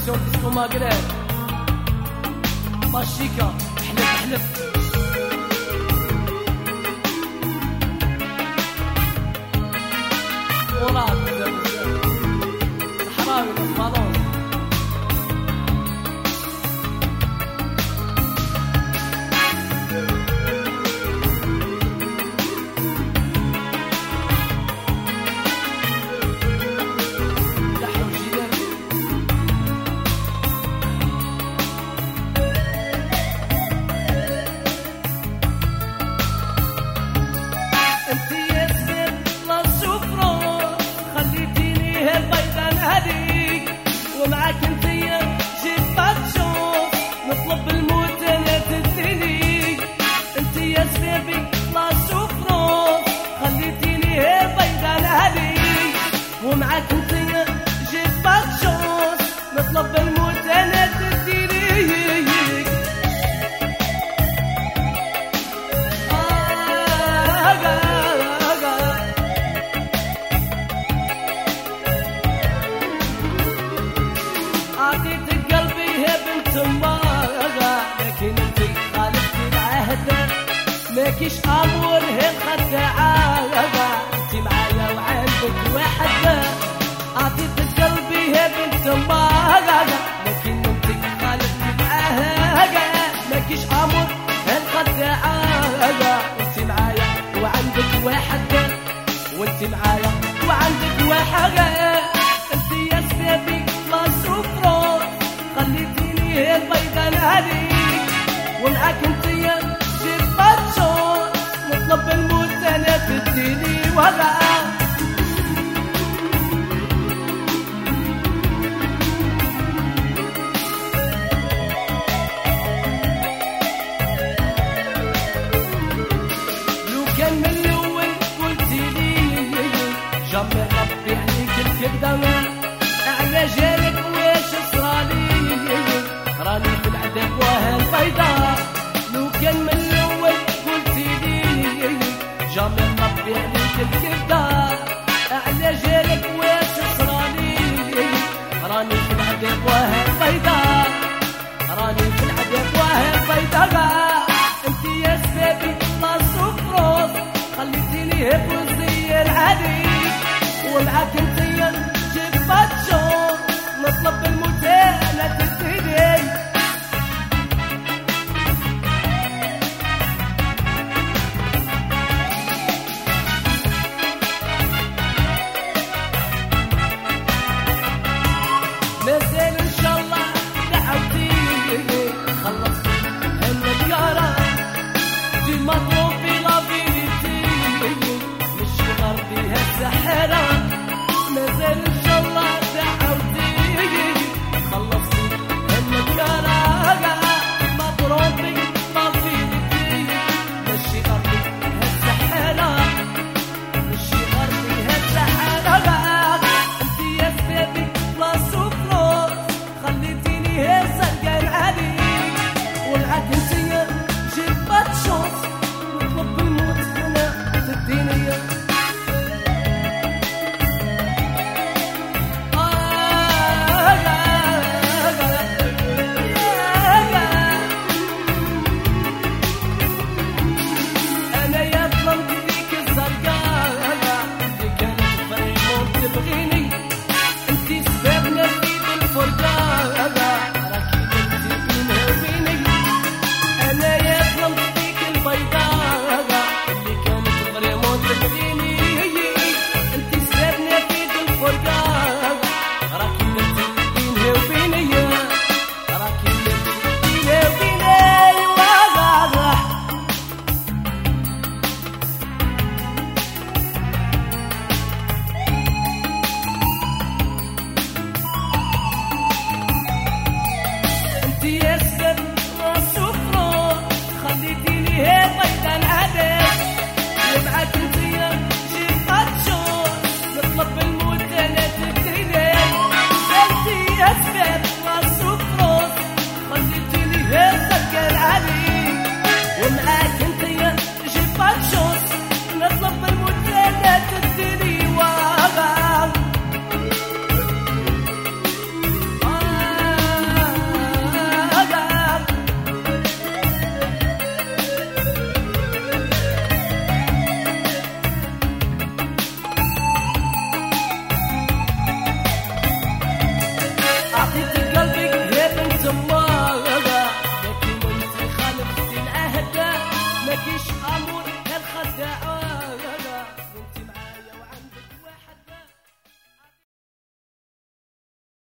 سبيسيون ديسكو ماغرب ماشيكا حلف مراد الحراوي الفالون ومعاك انتيا جيبك شوف نطلب الموت انا تديني انتيا سبيبي لا سفروف خليتيني بيضان هدي ومعاك انتيا جيبك شوف نطلب الموت انا تديني عطيتك قلبي يا بنت امبارح لكن انت خالفتي العهد ماكيش امور هي خداعه انت معايا وعندك وحده عطيتك قلبي يا بنت امبارح لكن انت خالفتي العهد ماكيش امور هي خداعه انت معايا وعندك وحده وانت معايا وعندك وحده انت يا سبيبي لا سفروف خليتيني البيضان هذيك ومعاك انتيا جيبك شوف نطلب الموت انا تديني ولا لو كان من الاول قلتيلي جامي ربي عليك الكذبه على جالك ويش صرالي راني في العذاب وهالبيضاء لو كان من الاول قلتيلي جامي ربي عليك الكذاب على جالك ويش صرالي راني في العذاب وهالبيضاء راني في العذاب وهالبيضاء انت يا سبابي لا سفروف خليتيني بوزي العديد ومعاك انتيا جيبك شوف نطلب الموت لا تديني مازال